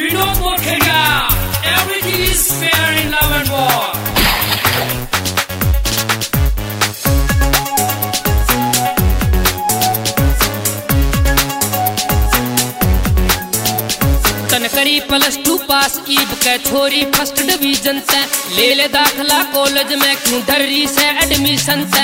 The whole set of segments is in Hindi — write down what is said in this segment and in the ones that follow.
Vinod Mokheria. Everything is fair in love and war. तन करी +2 पास ईब के छोरी फर्स्ट डिवीजन से ले दाखला कॉलेज में क्यों डरी से एडमिशन से।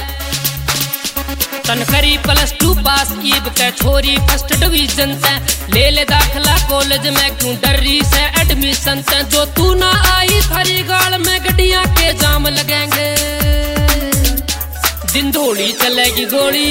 तन करी +2 पास ईब के छोरी फर्स्ट डिवीजन से ले दाखला कॉलेज में क्यों डरी से एडमिशन से। जो तू ना आई थारी गाल में गड्डियां के जाम लगेंगे, दिन धोड़ी चलेगी गोली,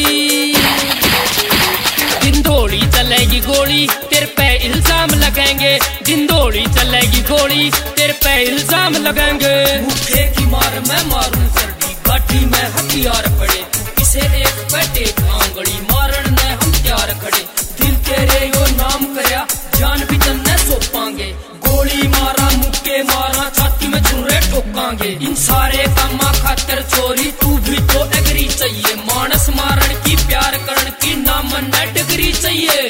दिन धोड़ी चलेगी गोली, तेरे पे इल्जाम लगेंगे। दिन धोड़ी चलेगी गोली, तेरे पे इल्जाम लगेंगे। मुक्के की मार मैं मारूं सर्दी, गाड़ी में हथियार पड़े, इसे एक पेटे आंगड़ी मारन ने हम तैयार खड़े। दिल तेरे यो नाम करया, जान भी तन्ने सौंपांगे। गोली मारा मुक्के मारा, छाती में छुरे ठोकांगे। इन सारे कामा खातिर चोरी तू भी तो एग्री चाहिए। मानस मारण की प्यार करण की नाम न डिग्री चाहिए।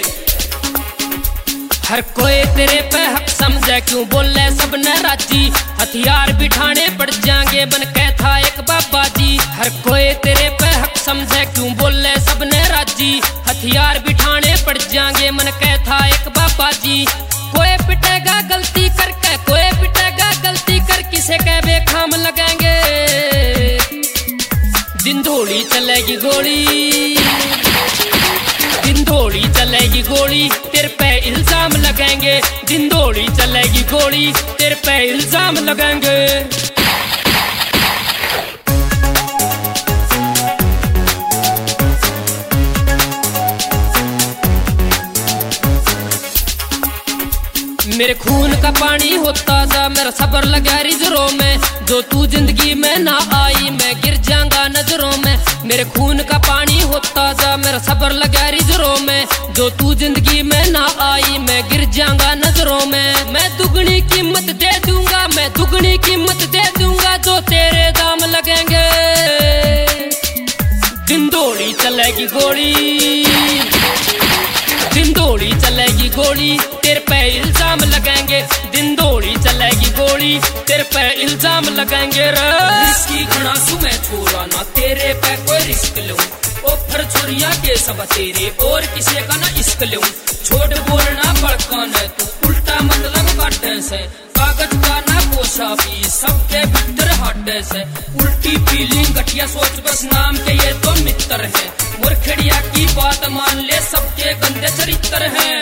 हर कोई तेरे पे हक समझे क्यों बोले सबने राजी, हथियार बिठाने पड़ जाएंगे बन के था एक बाबा जी। हर कोई तेरे पे हक समझे क्यों बोले सबने राजी, हथियार बिठाने पड़ जाएंगे मन के था एक बाबा जी। कोई पिटेगा गलती करके, कोई पिटेगा गलती कर, किसे के बेखाम लगेंगे। दिन धोड़ी चलेगी गोली, दिन धोड़ी चलेगी गोली, तेरे पे इल्जाम लगेंगे। दिन धोड़ी चलेगी गोली, तेरे पे इल्जाम लगेंगे। मेरे खून का पानी होता था, मेरा सब्र लगा रिजरों में। जो तू जिंदगी में ना आई, मैं गिर जाऊंगा नजरों में। मेरे खून का पानी होता था, मेरा सब्र लगा रिजरों में। जो तू जिंदगी में ना आई, मैं गिर जाऊंगा नजरों में। मैं दुगनी कीमत दे दूंगा, मैं दुगनी कीमत दे दूंगा, जो तेरे दाम लगेंगे। दिन धोड़ी चलेगी गोली, दिन धोड़ी चलेगी गोली, तेरे पे इल्जाम लगेंगे। दिन धोड़ी चलेगी गोली, तेरे पे इल्जाम लगेंगे। रिस्की घनासू मैं छोरा ना तेरे पे कोई रिस्क लूं, ओ फिर छोरिया के सब तेरे और किसी का ना इश्क लूं। छोड़ बोलना बड़काने तू उल्टा मतलब काटे से, कागज का ना पोछा भी सबके भीतर हटे से। उल्टी फीलिंग घटिया सोच बस नाम के ये तो मित्र है। मुरखेड़िया की बात मान ले, सबके गंदे चरित्र हैं।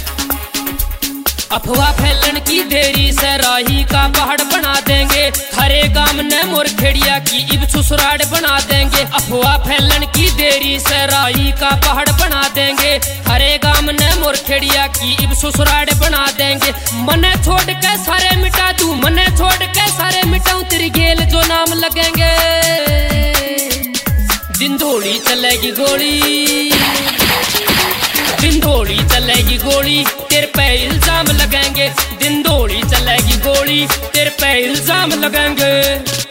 अफवाह फैलन की देरी से राही का पहाड़ बना देंगे। हरे गाम ने मुरखेड़िया की इब ससुराल बना देंगे। अफवाह फैलन की देरी से राही का पहाड़ बना देंगे। हरे गाम ने मुरखेड़िया की इब ससुराल बना देंगे। मने छोड़ के सारे मिटा दूं, मने छोड़ के सारे मिटाऊं, तेरी गेल जो नाम लगेंगे। दिन धोड़ी चलेगी गोली, दिन धोड़ी चलेगी गोली, तेरे पे इल्जाम लगेंगे। दिन धोड़ी चलेगी गोली, तेरे पे इल्जाम लगेंगे।